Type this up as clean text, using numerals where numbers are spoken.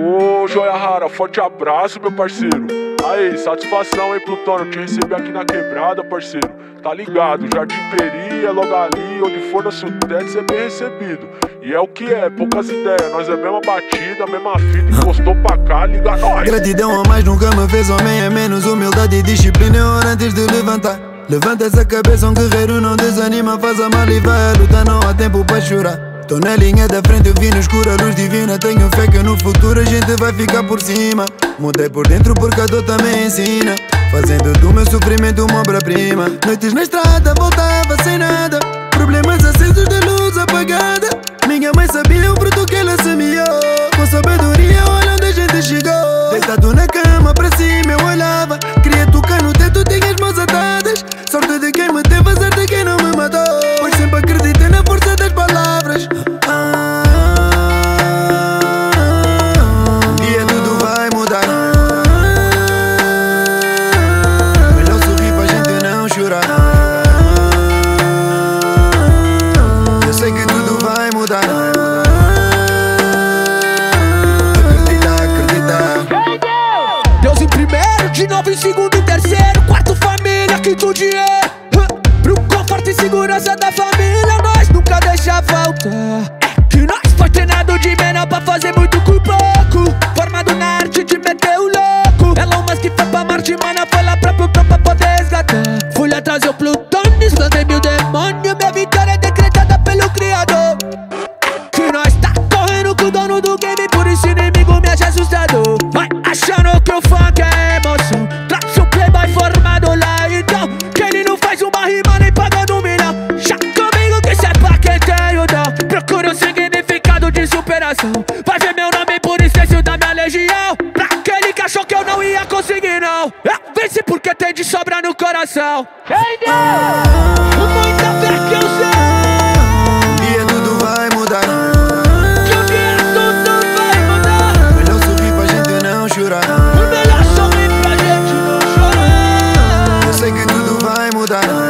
Ô, Joia Rara, forte abraço, meu parceiro. Aí, satisfação, hein, Plutônio, te receber aqui na quebrada, parceiro. Tá ligado, Jardim Peri é logo ali, onde for na Sudeste, cê é bem recebido. E é o que é, poucas ideias, nós é a mesma batida, a mesma fita, encostou pra cá, liga nós. Gratidão a mais nunca me fez homem, é menos humildade e disciplina é hora antes de levantar. Levanta essa cabeça, um guerreiro não desanima, faz a mal e vai a luta, não há tempo pra chorar. Tô na linha da frente, eu vi no escuro a luz divina. Tenho fé que no futuro a gente vai ficar por cima. Mudei por dentro porque a dor também ensina, fazendo do meu sofrimento uma obra-prima. Noites na estrada, voltava sem nada, problemas acesos de luz apagada. Minha mãe sabia o fruto que ela semeou, com sabedoria olha onde a gente chegou. Deitado na cama, pra cima eu olhava, queria tocar no teto, tinha as mãos atadas. Sorte de quem me teve, azar de quem não me matou, pois sempre acreditei na força das palavras. Um dia tudo vai mudar, melhor sorrir pra gente não chorar. Eu sei que tudo vai mudar. Acredita. Deus em primeiro, de novo em segundo e terceiro, quarto família, quinto dinheiro. Pro conforto e segurança da família, nós nunca deixa faltar. Que nós foi treinado de menor pra fazer muito com pouco, formado na arte de meter o louco. Elon Musk foi pra Marte, mana, foi lá pra Plutão pra poder resgatar. Fui lá trazer o Plutônio, explantei mil demônios, minha vitória é decretada pelo Criador. Que nós tá correndo com o dono do game, por isso inimigo me acha assustador. Vai achando que o funk é emoção, traz o playboy formado lá então, que ele não faz uma rima nem pagando um milhão. Já comigo que cê é pra quem tem o dom, procura o significado de superação. Vai ver meu nome por extenso da minha legião, pra aquele que achou que eu não ia conseguir não. Vence porque tem de sobra no coração. Entendeu? Muita fé que eu sei. Um dia tudo vai mudar, Que um dia tudo vai mudar. melhor sorrir pra gente não chorar. O melhor sorrir pra gente não chorar. Eu sei que tudo vai mudar.